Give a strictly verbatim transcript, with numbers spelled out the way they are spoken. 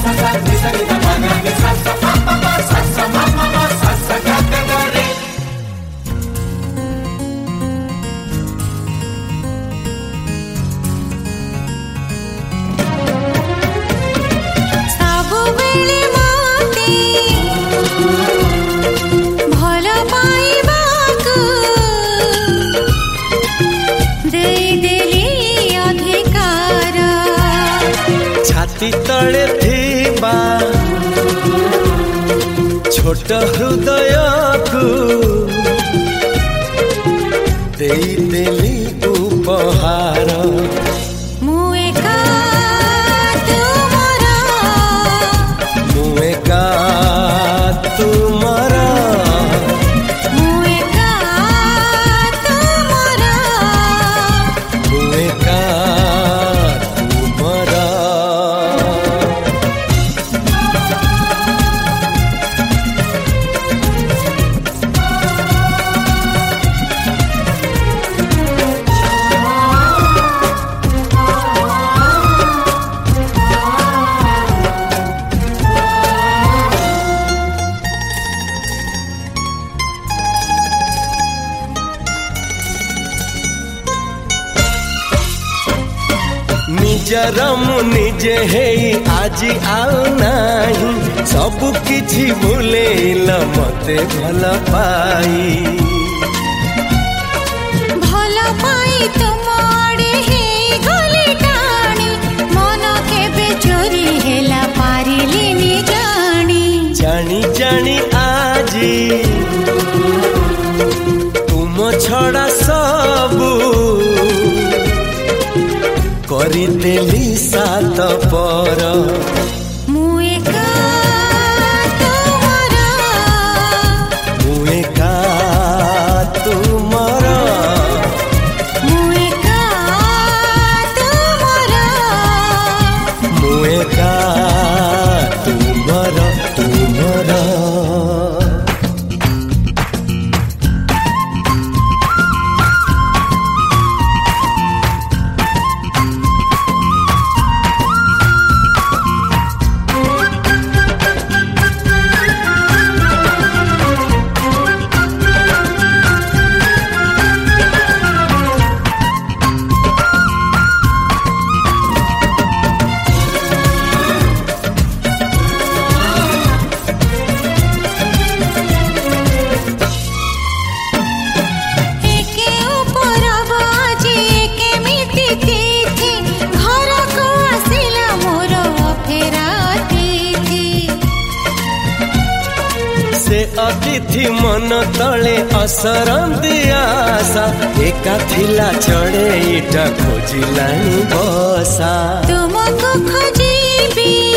तले थिबा छोट हृदय को देई देली उपहार मुएका तुमरा मुएका तुमरा मुएका तुमरा मुएका निजर मु निजे हे आज आउ नाही सब किछि भूलेल मते भल पाई भल पाई तुम आड़े हे गली टाणी मन केबे चोरी हेला पारिलिनी जानी जानी जानी आजी तुम छड़ा सबू करी देली सात पर मुएका तुमरा मुएका तुमरा मुएका तुमरा मुएका तुमरा तुमरा अतिथि मन तले असरंदी आशा एका थिला चढ़े इटा खोजिलानी बसा तुमको खोजिबी